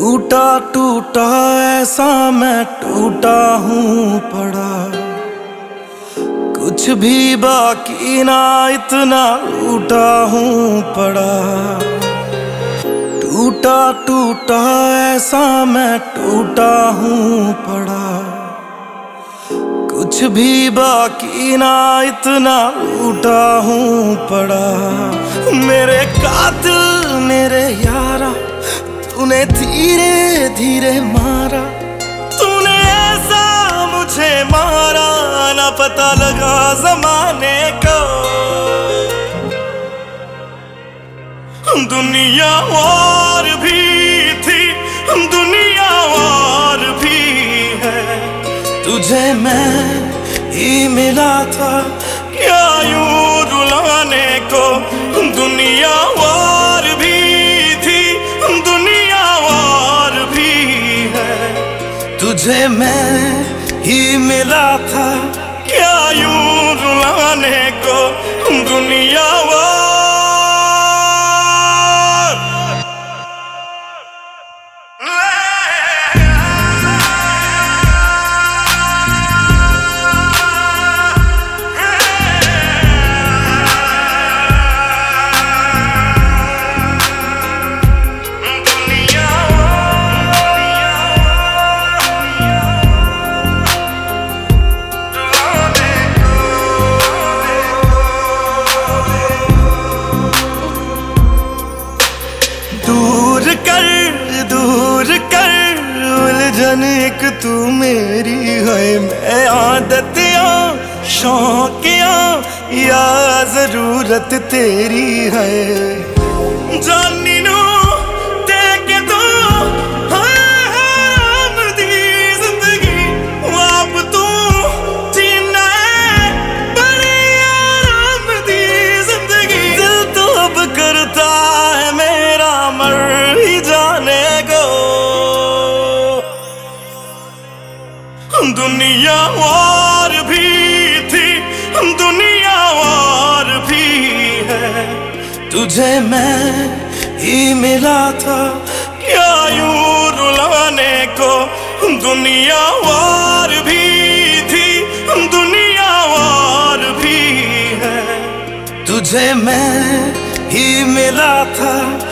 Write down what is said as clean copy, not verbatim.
टूटा टूटा ऐसा मैं टूटा हूँ पड़ा, कुछ भी बाकी ना इतना लूटा हूँ पड़ा। टूटा टूटा ऐसा मैं टूटा हूँ पड़ा, कुछ भी बाकी ना इतना लूटा हूँ पड़ा। मेरे कातिल मेरे यारा, तूने धीरे धीरे मारा, तूने ऐसा मुझे मारा ना पता लगा जमाने को। दुनिया और भी थी, दुनिया और भी है, तुझे मैं ही मिला था क्या यूं रुलाने को। दुनिया और भी थी, दुनिया और भी है, तुझे मैं ही मिला था क्या यूं रुलाने को। दुनिया दूर कर उलझन एक तू मेरी है। मैं आदतियाँ शौकियाँ या जरूरत तेरी है। जानी नू देके तो हराम दी जिंदगी, आप तू जीना है बड़ी आराम दी जिंदगी। दिल तो अब करता है मेरा मर ही जाने को। दुनिया और भी थी, दुनिया और भी है, तुझे मैं ही मिला था क्या यूं रुलाने को। दुनिया और भी थी, दुनिया और भी है, तुझे मैं ही मिला था